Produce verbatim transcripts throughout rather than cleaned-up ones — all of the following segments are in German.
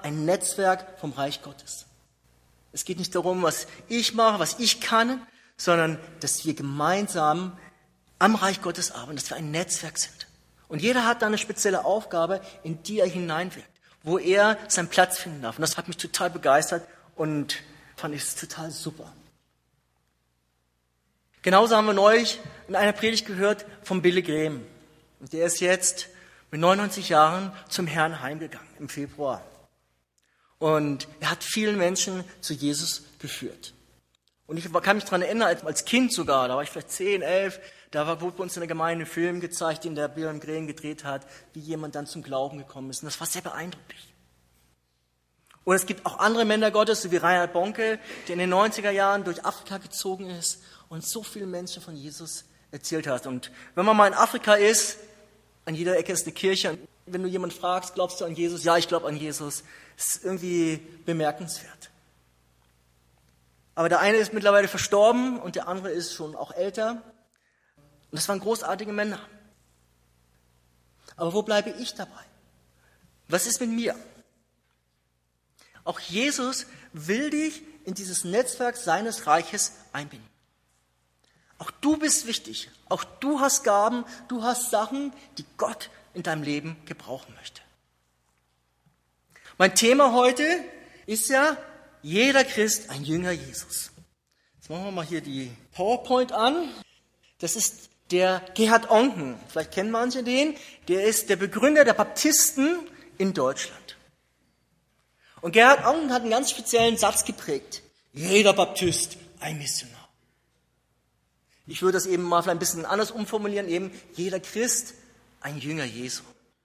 ein Netzwerk vom Reich Gottes. Es geht nicht darum, was ich mache, was ich kann, sondern dass wir gemeinsam am Reich Gottes arbeiten, dass wir ein Netzwerk sind. Und jeder hat da eine spezielle Aufgabe, in die er hineinwirkt, wo er seinen Platz finden darf. Und das hat mich total begeistert und fand ich total super. Genauso haben wir neulich in einer Predigt gehört von Billy Graham. Und der ist jetzt mit neunundneunzig Jahren zum Herrn heimgegangen im Februar. Und er hat vielen Menschen zu Jesus geführt. Und ich kann mich daran erinnern, als Kind sogar, da war ich vielleicht zehn, elf, da war, wurde bei uns in der Gemeinde ein Film gezeigt, den der Billy Graham gedreht hat, wie jemand dann zum Glauben gekommen ist. Und das war sehr beeindruckend. Und es gibt auch andere Männer Gottes, so wie Reinhard Bonke, der in den neunziger Jahren durch Afrika gezogen ist und so vielen Menschen von Jesus erzählt hat. Und wenn man mal in Afrika ist, an jeder Ecke ist eine Kirche. Und wenn du jemanden fragst, glaubst du an Jesus? Ja, ich glaube an Jesus. Das ist irgendwie bemerkenswert. Aber der eine ist mittlerweile verstorben und der andere ist schon auch älter. Und das waren großartige Männer. Aber wo bleibe ich dabei? Was ist mit mir? Auch Jesus will dich in dieses Netzwerk seines Reiches einbinden. Auch du bist wichtig. Auch du hast Gaben, du hast Sachen, die Gott in deinem Leben gebrauchen möchte. Mein Thema heute ist ja, jeder Christ ein Jünger Jesus. Jetzt machen wir mal hier die PowerPoint an. Das ist der Gerhard Onken. Vielleicht kennen manche den. Der ist der Begründer der Baptisten in Deutschland. Und Gerhard Onken hat einen ganz speziellen Satz geprägt. Jeder Baptist ein Missionar. Ich würde das eben mal vielleicht ein bisschen anders umformulieren, eben jeder Christ ein Jünger Jesu.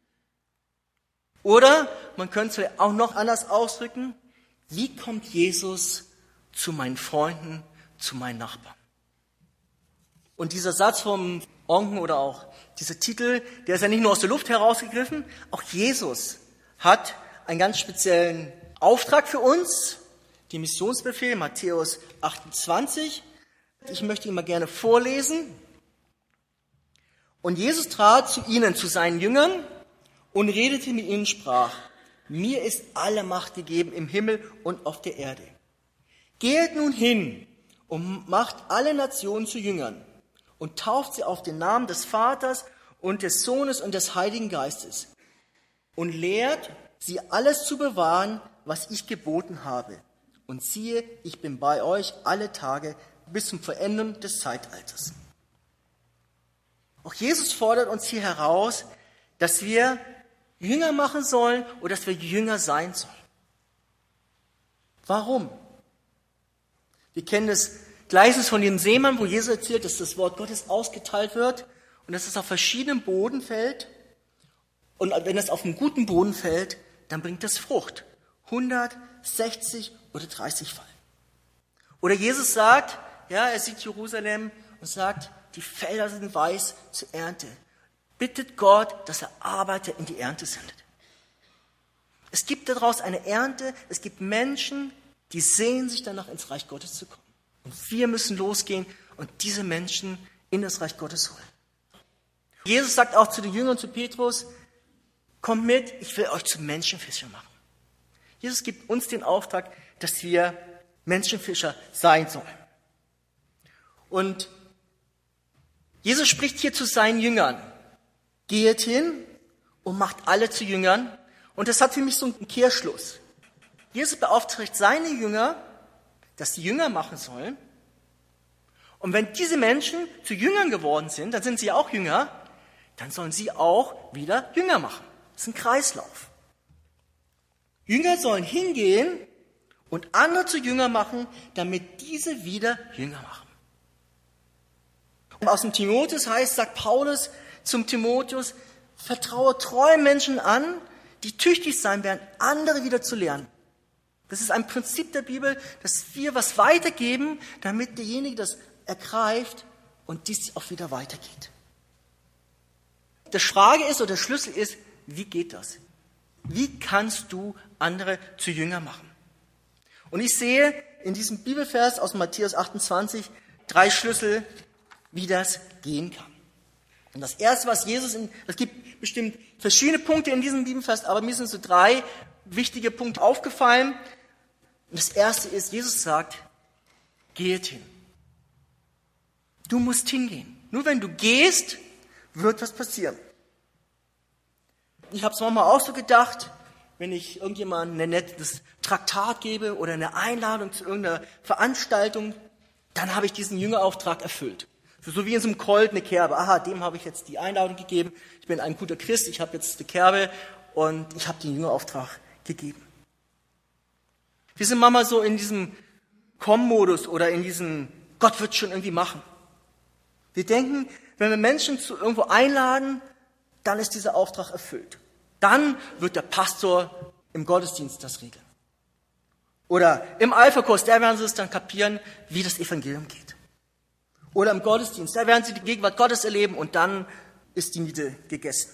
Oder man könnte es auch noch anders ausdrücken, wie kommt Jesus zu meinen Freunden, zu meinen Nachbarn? Und dieser Satz vom Onken oder auch dieser Titel, der ist ja nicht nur aus der Luft herausgegriffen, auch Jesus hat einen ganz speziellen Auftrag für uns, den Missionsbefehl, Matthäus achtundzwanzig. Ich möchte ihn mal gerne vorlesen. Und Jesus trat zu ihnen, zu seinen Jüngern, und redete mit ihnen, sprach, mir ist alle Macht gegeben im Himmel und auf der Erde. Geht nun hin und macht alle Nationen zu Jüngern und tauft sie auf den Namen des Vaters und des Sohnes und des Heiligen Geistes und lehrt sie alles zu bewahren, was ich geboten habe. Und siehe, ich bin bei euch alle Tage bis zum Vollenden des Zeitalters. Auch Jesus fordert uns hier heraus, dass wir Jünger machen sollen oder dass wir Jünger sein sollen. Warum? Wir kennen das Gleichnis von dem Seemann, wo Jesus erzählt, dass das Wort Gottes ausgeteilt wird und dass es auf verschiedenen Boden fällt. Und wenn es auf einen guten Boden fällt, dann bringt es Frucht. hundert, sechzig oder dreißig Fall. Oder Jesus sagt, ja, er sieht Jerusalem und sagt, die Felder sind weiß zur Ernte. Bittet Gott, dass er Arbeiter in die Ernte sendet. Es gibt daraus eine Ernte, es gibt Menschen, die sehnen sich danach, ins Reich Gottes zu kommen. Und wir müssen losgehen und diese Menschen in das Reich Gottes holen. Jesus sagt auch zu den Jüngern, zu Petrus, kommt mit, ich will euch zu Menschenfischern machen. Jesus gibt uns den Auftrag, dass wir Menschenfischer sein sollen. Und Jesus spricht hier zu seinen Jüngern. Geht hin und macht alle zu Jüngern. Und das hat für mich so einen Kehrschluss. Jesus beauftragt seine Jünger, dass die Jünger machen sollen. Und wenn diese Menschen zu Jüngern geworden sind, dann sind sie auch Jünger, dann sollen sie auch wieder Jünger machen. Das ist ein Kreislauf. Jünger sollen hingehen und andere zu Jünger machen, damit diese wieder Jünger machen. Und aus dem Timotheus heißt, sagt Paulus zum Timotheus, vertraue treuen Menschen an, die tüchtig sein werden, andere wieder zu lernen. Das ist ein Prinzip der Bibel, dass wir was weitergeben, damit derjenige das ergreift und dies auch wieder weitergeht. Die Frage ist oder der Schlüssel ist, wie geht das? Wie kannst du andere zu Jünger machen? Und ich sehe in diesem Bibelvers aus Matthäus achtundzwanzig drei Schlüssel, wie das gehen kann. Und das erste, was Jesus, in, es gibt bestimmt verschiedene Punkte in diesem Bibelvers, aber mir sind so drei wichtige Punkte aufgefallen. Und das erste ist, Jesus sagt, geht hin. Du musst hingehen. Nur wenn du gehst, wird was passieren. Ich habe es manchmal auch so gedacht, wenn ich irgendjemandem ein nettes Traktat gebe oder eine Einladung zu irgendeiner Veranstaltung, dann habe ich diesen Jüngerauftrag erfüllt. So wie in so einem Colt eine Kerbe. Aha, dem habe ich jetzt die Einladung gegeben. Ich bin ein guter Christ, ich habe jetzt eine Kerbe und ich habe den Jüngerauftrag gegeben. Wir sind manchmal so in diesem Komm-Modus oder in diesem Gott wird schon irgendwie machen. Wir denken, wenn wir Menschen zu irgendwo einladen, dann ist dieser Auftrag erfüllt. Dann wird der Pastor im Gottesdienst das regeln. Oder im Alpha-Kurs, da werden sie es dann kapieren, wie das Evangelium geht. Oder im Gottesdienst, da werden sie die Gegenwart Gottes erleben und dann ist die Miete gegessen.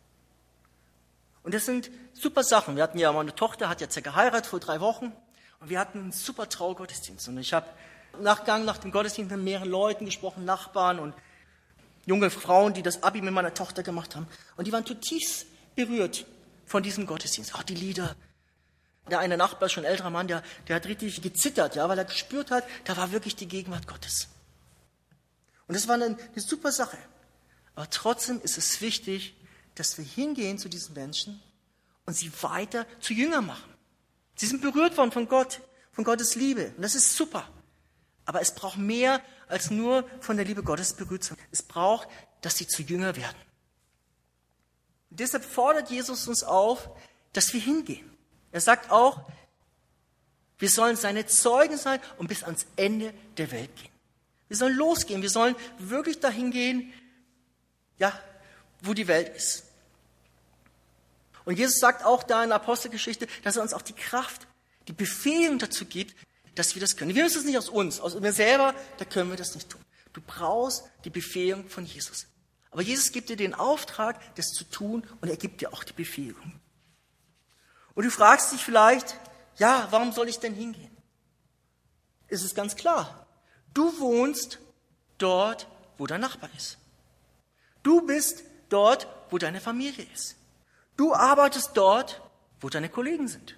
Und das sind super Sachen. Wir hatten ja, meine Tochter hat jetzt ja geheiratet vor drei Wochen und wir hatten einen super Traugottesdienst. Und ich habe Nachgang nach dem Gottesdienst mit mehreren Leuten gesprochen, Nachbarn und junge Frauen, die das Abi mit meiner Tochter gemacht haben. Und die waren zutiefst berührt von diesem Gottesdienst. Auch die Lieder. Der eine Nachbar, schon ein älterer Mann, der, der hat richtig gezittert, ja, weil er gespürt hat, da war wirklich die Gegenwart Gottes. Und das war eine, eine super Sache. Aber trotzdem ist es wichtig, dass wir hingehen zu diesen Menschen und sie weiter zu Jüngern machen. Sie sind berührt worden von Gott, von Gottes Liebe. Und das ist super. Aber es braucht mehr als nur von der Liebe Gottes berührt zu werden. Es braucht, dass sie zu Jünger werden. Und deshalb fordert Jesus uns auf, dass wir hingehen. Er sagt auch, wir sollen seine Zeugen sein und bis ans Ende der Welt gehen. Wir sollen losgehen, wir sollen wirklich dahin gehen, ja, wo die Welt ist. Und Jesus sagt auch da in der Apostelgeschichte, dass er uns auch die Kraft, die Befähigung dazu gibt, dass wir das können. Wir müssen es nicht aus uns, aus uns selber, da können wir das nicht tun. Du brauchst die Befähigung von Jesus. Aber Jesus gibt dir den Auftrag, das zu tun und er gibt dir auch die Befähigung. Und du fragst dich vielleicht, ja, warum soll ich denn hingehen? Es ist ganz klar. Du wohnst dort, wo dein Nachbar ist. Du bist dort, wo deine Familie ist. Du arbeitest dort, wo deine Kollegen sind.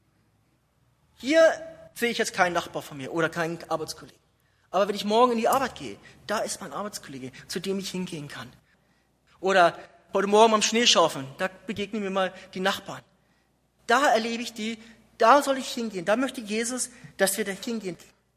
Hier sehe ich jetzt keinen Nachbar von mir oder keinen Arbeitskollegen. Aber wenn ich morgen in die Arbeit gehe, da ist mein Arbeitskollege, zu dem ich hingehen kann. Oder heute Morgen am Schneeschaufeln, da begegnen mir mal die Nachbarn. Da erlebe ich die, da soll ich hingehen. Da möchte Jesus, dass wir da hingehen.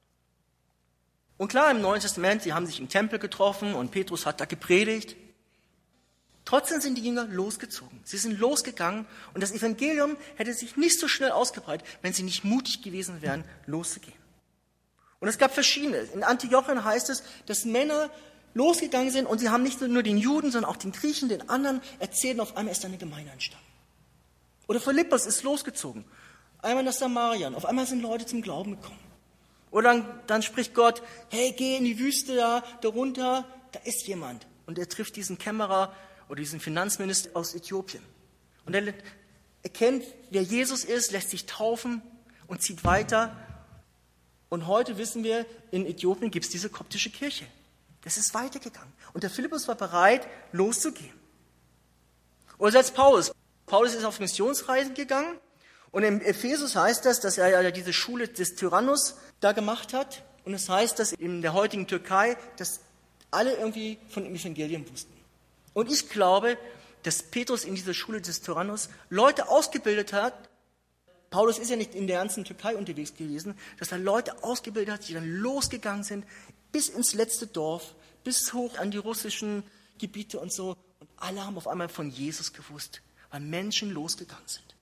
Und klar, im Neuen Testament, sie haben sich im Tempel getroffen und Petrus hat da gepredigt. Trotzdem sind die Jünger losgezogen. Sie sind losgegangen und das Evangelium hätte sich nicht so schnell ausgebreitet, wenn sie nicht mutig gewesen wären, loszugehen. Und es gab verschiedene. In Antiochien heißt es, dass Männer losgegangen sind und sie haben nicht nur den Juden, sondern auch den Griechen, den anderen erzählt und auf einmal ist da eine Gemeinde entstanden. Oder Philippus ist losgezogen. Einmal nach Samarien. Auf einmal sind Leute zum Glauben gekommen. Oder dann, dann spricht Gott, hey, geh in die Wüste da, da runter, da ist jemand. Und er trifft diesen Kämmerer oder diesen Finanzminister aus Äthiopien. Und er erkennt, wer Jesus ist, lässt sich taufen und zieht weiter. Und heute wissen wir, in Äthiopien gibt es diese koptische Kirche. Das ist weitergegangen. Und der Philippus war bereit, loszugehen. Oder selbst Paulus. Paulus ist auf Missionsreisen gegangen und im Ephesus heißt das, dass er ja diese Schule des Tyrannus da gemacht hat. Und es heißt, dass in der heutigen Türkei, dass alle irgendwie von dem Evangelium wussten. Und ich glaube, dass Petrus in dieser Schule des Tyrannus Leute ausgebildet hat. Paulus ist ja nicht in der ganzen Türkei unterwegs gewesen, dass er Leute ausgebildet hat, die dann losgegangen sind, bis ins letzte Dorf, bis hoch an die russischen Gebiete und so. Und alle haben auf einmal von Jesus gewusst, weil Menschen losgegangen sind.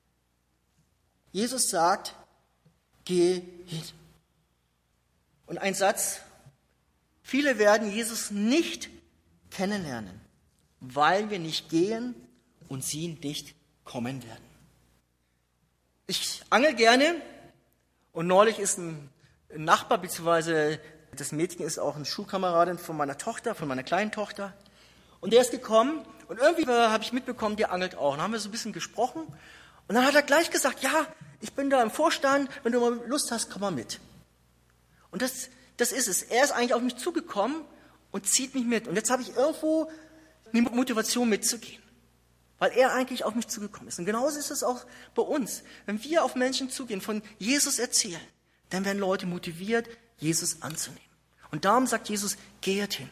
Jesus sagt, geh hin. Und ein Satz, viele werden Jesus nicht kennenlernen, weil wir nicht gehen und sie nicht kommen werden. Ich angel gerne und neulich ist ein Nachbar, beziehungsweise das Mädchen ist auch eine Schulkameradin von meiner Tochter, von meiner kleinen Tochter. Und der ist gekommen und irgendwie habe ich mitbekommen, der angelt auch. Und dann haben wir so ein bisschen gesprochen und dann hat er gleich gesagt, ja, ich bin da im Vorstand, wenn du mal Lust hast, komm mal mit. Und das, das ist es. Er ist eigentlich auf mich zugekommen und zieht mich mit. Und jetzt habe ich irgendwo eine Motivation mitzugehen. weil er eigentlich auf mich zugekommen ist. Und genauso ist es auch bei uns. Wenn wir auf Menschen zugehen, von Jesus erzählen, dann werden Leute motiviert, Jesus anzunehmen. Und darum sagt Jesus, geht hin.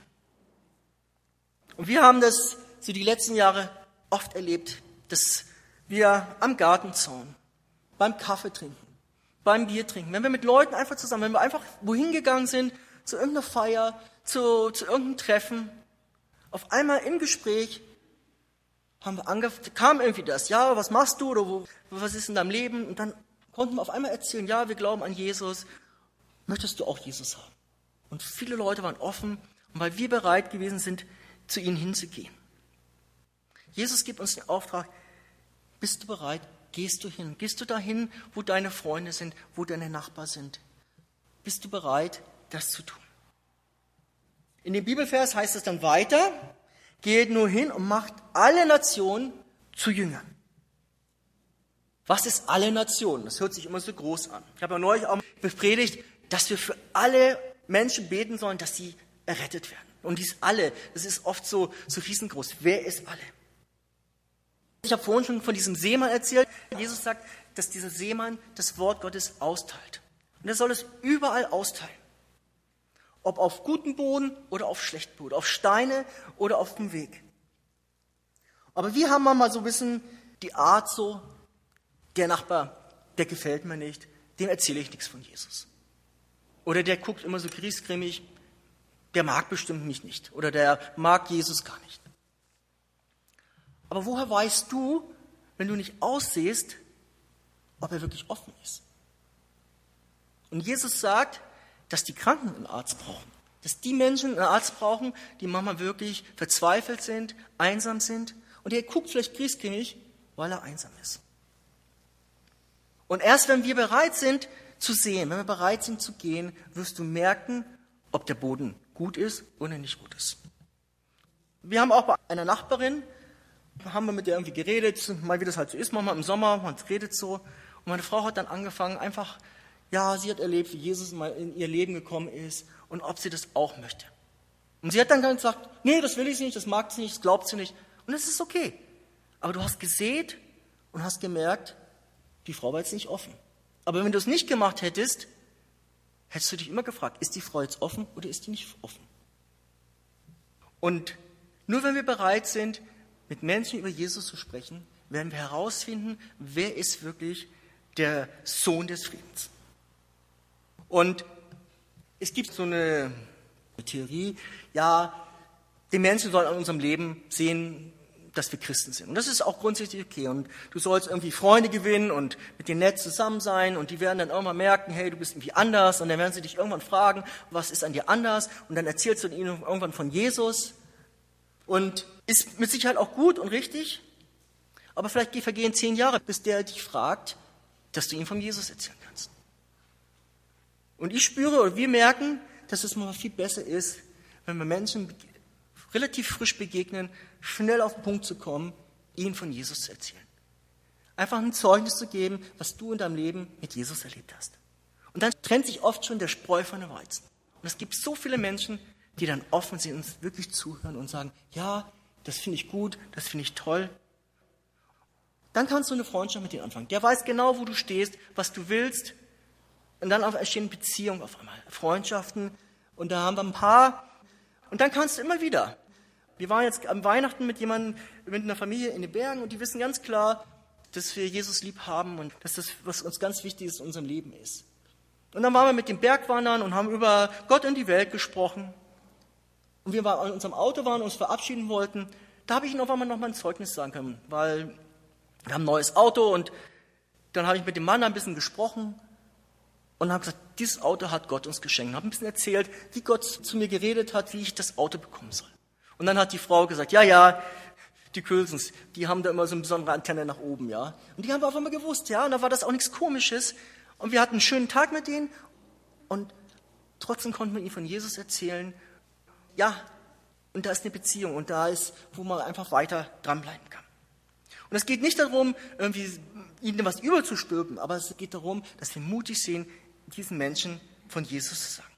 Und wir haben das so die letzten Jahre oft erlebt, dass wir am Gartenzaun, beim Kaffee trinken, beim Bier trinken, wenn wir mit Leuten einfach zusammen, wenn wir einfach wohin gegangen sind, zu irgendeiner Feier, zu, zu irgendeinem Treffen, auf einmal im Gespräch haben wir angef- kam irgendwie das, ja, was machst du oder wo, was ist in deinem Leben? Und dann konnten wir auf einmal erzählen, ja, wir glauben an Jesus. Möchtest du auch Jesus haben? Und viele Leute waren offen, weil wir bereit gewesen sind, zu ihnen hinzugehen. Jesus gibt uns den Auftrag, bist du bereit? Gehst du hin? Gehst du dahin, wo deine Freunde sind, wo deine Nachbarn sind? Bist du bereit, das zu tun? In dem Bibelvers heißt es dann weiter, geht nur hin und macht alle Nationen zu Jüngern. Was ist alle Nationen? Das hört sich immer so groß an. Ich habe ja neulich auch bepredigt, dass wir für alle Menschen beten sollen, dass sie errettet werden. Und dies alle, das ist oft so, so riesengroß. Wer ist alle? Ich habe vorhin schon von diesem Seemann erzählt. Jesus sagt, dass dieser Seemann das Wort Gottes austeilt. Und er soll es überall austeilen. Ob auf gutem Boden oder auf schlechtem Boden, auf Steine oder auf dem Weg. Aber wir haben manchmal so ein bisschen die Art so, der Nachbar, der gefällt mir nicht, dem erzähle ich nichts von Jesus. Oder der guckt immer so griesgrämig, der mag bestimmt mich nicht. Oder der mag Jesus gar nicht. Aber woher weißt du, wenn du nicht aussiehst, ob er wirklich offen ist? Und Jesus sagt, dass die Kranken einen Arzt brauchen. Dass die Menschen einen Arzt brauchen, die manchmal wirklich verzweifelt sind, einsam sind. Und der guckt vielleicht griesgrämig, weil er einsam ist. Und erst wenn wir bereit sind zu sehen, wenn wir bereit sind zu gehen, wirst du merken, ob der Boden gut ist oder nicht gut ist. Wir haben auch bei einer Nachbarin, haben wir mit der irgendwie geredet, mal wie das halt so ist, manchmal im Sommer, man redet so. Und meine Frau hat dann angefangen, einfach, ja, sie hat erlebt, wie Jesus mal in ihr Leben gekommen ist und ob sie das auch möchte. Und sie hat dann gesagt, nee, das will ich nicht, das mag sie nicht, das glaubt sie nicht. Und das ist okay. Aber du hast gesät und hast gemerkt, die Frau war jetzt nicht offen. Aber wenn du es nicht gemacht hättest, hättest du dich immer gefragt, ist die Frau jetzt offen oder ist die nicht offen? Und nur wenn wir bereit sind, mit Menschen über Jesus zu sprechen, werden wir herausfinden, wer ist wirklich der Sohn des Friedens. Und es gibt so eine Theorie, ja, die Menschen sollen an unserem Leben sehen, dass wir Christen sind. Und das ist auch grundsätzlich okay. Und du sollst irgendwie Freunde gewinnen und mit denen nett zusammen sein. Und die werden dann irgendwann merken, hey, du bist irgendwie anders. Und dann werden sie dich irgendwann fragen, was ist an dir anders? Und dann erzählst du ihnen irgendwann von Jesus. Und ist mit Sicherheit auch gut und richtig. Aber vielleicht vergehen zehn Jahre, bis der dich fragt, dass du ihm von Jesus erzählen kannst. Und ich spüre, oder wir merken, dass es mal viel besser ist, wenn wir Menschen relativ frisch begegnen, schnell auf den Punkt zu kommen, ihnen von Jesus zu erzählen. Einfach ein Zeugnis zu geben, was du in deinem Leben mit Jesus erlebt hast. Und dann trennt sich oft schon der Spreu von dem Weizen. Und es gibt so viele Menschen, die dann offen sind und wirklich zuhören und sagen, ja, das finde ich gut, das finde ich toll. Dann kannst du eine Freundschaft mit denen anfangen. Der weiß genau, wo du stehst, was du willst. Und dann entstehen Beziehungen auf einmal, Freundschaften. Und da haben wir ein paar. Und dann kannst du immer wieder. Wir waren jetzt am Weihnachten mit jemandem, mit einer Familie in den Bergen und die wissen ganz klar, dass wir Jesus lieb haben und dass das, was uns ganz wichtig ist, in unserem Leben ist. Und dann waren wir mit den Bergwandern und haben über Gott und die Welt gesprochen. Und wir waren in unserem Auto waren und uns verabschieden wollten. Da habe ich ihnen auf einmal noch mal ein Zeugnis sagen können, weil wir haben ein neues Auto und dann habe ich mit dem Mann ein bisschen gesprochen und habe gesagt, dieses Auto hat Gott uns geschenkt. Ich habe ein bisschen erzählt, wie Gott zu mir geredet hat, wie ich das Auto bekommen soll. Und dann hat die Frau gesagt, ja, ja, die Kölsens, die haben da immer so eine besondere Antenne nach oben, ja. Und die haben wir auf einmal gewusst, ja. Und da war das auch nichts Komisches. Und wir hatten einen schönen Tag mit denen und trotzdem konnten wir ihnen von Jesus erzählen. Ja, und da ist eine Beziehung und da ist, wo man einfach weiter dranbleiben kann. Und es geht nicht darum, irgendwie ihnen was überzustülpen, aber es geht darum, dass wir mutig sind, diesen Menschen von Jesus zu sagen.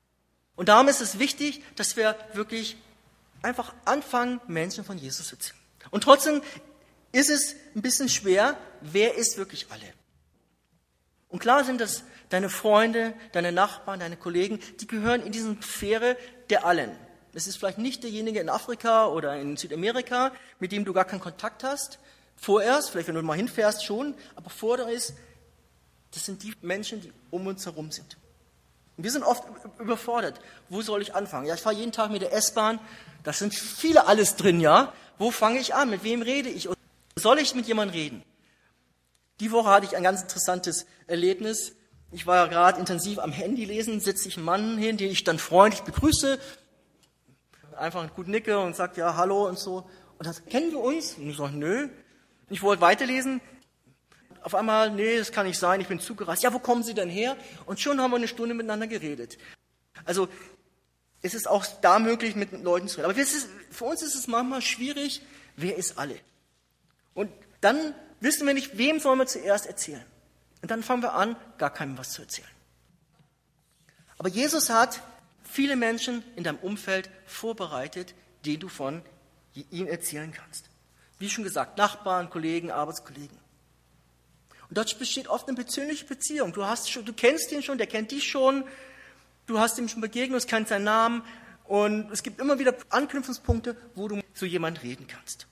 Und darum ist es wichtig, dass wir wirklich einfach anfangen, Menschen von Jesus zu erzählen. Und trotzdem ist es ein bisschen schwer, wer ist wirklich alle? Und klar sind das deine Freunde, deine Nachbarn, deine Kollegen, die gehören in diese Sphäre der Allen. Es ist vielleicht nicht derjenige in Afrika oder in Südamerika, mit dem du gar keinen Kontakt hast. Vorerst, vielleicht wenn du mal hinfährst schon, aber vorerst, das sind die Menschen, die um uns herum sind. Und wir sind oft überfordert. Wo soll ich anfangen? Ja, ich fahre jeden Tag mit der S-Bahn, da sind viele alles drin, ja. Wo fange ich an? Mit wem rede ich? Und soll ich mit jemandem reden? Die Woche hatte ich ein ganz interessantes Erlebnis. Ich war gerade intensiv am Handy lesen, sitze ich einen Mann hin, den ich dann freundlich begrüße, einfach gut nicke und sagt, ja, hallo und so. Und dann kennen wir uns? Und ich sage, nö. Ich wollte weiterlesen. Auf einmal, nee, das kann nicht sein, ich bin zugereist. Ja, wo kommen Sie denn her? Und schon haben wir eine Stunde miteinander geredet. Also es ist auch da möglich, mit Leuten zu reden. Aber ist, für uns ist es manchmal schwierig, wer ist alle? Und dann wissen wir nicht, wem sollen wir zuerst erzählen. Und dann fangen wir an, gar keinem was zu erzählen. Aber Jesus hat viele Menschen in deinem Umfeld vorbereitet, die du von ihm erzählen kannst. Wie schon gesagt, Nachbarn, Kollegen, Arbeitskollegen. Und dort besteht oft eine persönliche Beziehung. Du, hast schon, du kennst ihn schon, der kennt dich schon, du hast ihm schon begegnet, du kennst seinen Namen und es gibt immer wieder Anknüpfungspunkte, wo du zu jemandem reden kannst.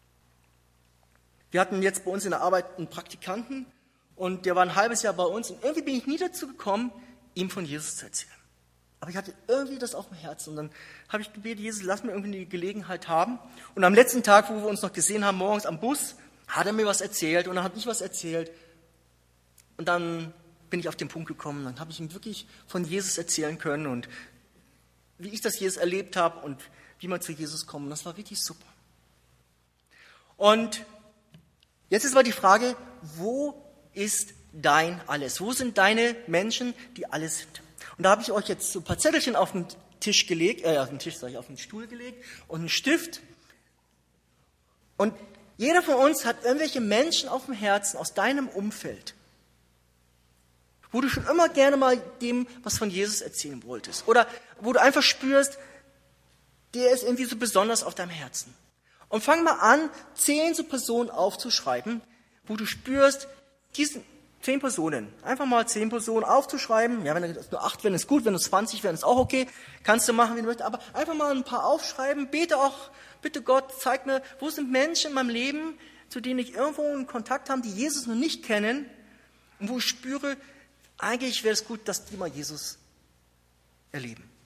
Wir hatten jetzt bei uns in der Arbeit einen Praktikanten und der war ein halbes Jahr bei uns und irgendwie bin ich nie dazu gekommen, ihm von Jesus zu erzählen. Aber ich hatte irgendwie das auf dem Herzen und dann habe ich gebetet, Jesus, lass mir irgendwie die Gelegenheit haben. Und am letzten Tag, wo wir uns noch gesehen haben, morgens am Bus, hat er mir was erzählt und dann habe ich was erzählt. Und dann bin ich auf den Punkt gekommen, dann habe ich ihm wirklich von Jesus erzählen können und wie ich das Jesus erlebt habe und wie man zu Jesus kommt. Und das war richtig super. Und jetzt ist aber die Frage, wo ist dein Alles? Wo sind deine Menschen, die alles sind? Und da habe ich euch jetzt so ein paar Zettelchen auf den Tisch gelegt, äh, auf den Tisch, sag ich, auf den Stuhl gelegt und einen Stift. Und jeder von uns hat irgendwelche Menschen auf dem Herzen aus deinem Umfeld, wo du schon immer gerne mal dem was von Jesus erzählen wolltest. Oder wo du einfach spürst, der ist irgendwie so besonders auf deinem Herzen. Und fang mal an, zehn so Personen aufzuschreiben, wo du spürst, diesen zehn Personen, einfach mal zehn Personen aufzuschreiben. Ja, wenn es nur acht wären, ist gut, wenn es zwanzig wären, ist auch okay. Kannst du machen, wie du möchtest. Aber einfach mal ein paar aufschreiben. Bete auch, bitte Gott, zeig mir, wo sind Menschen in meinem Leben, zu denen ich irgendwo einen Kontakt habe, die Jesus noch nicht kennen. Und wo ich spüre, eigentlich wäre es gut, dass die mal Jesus erleben.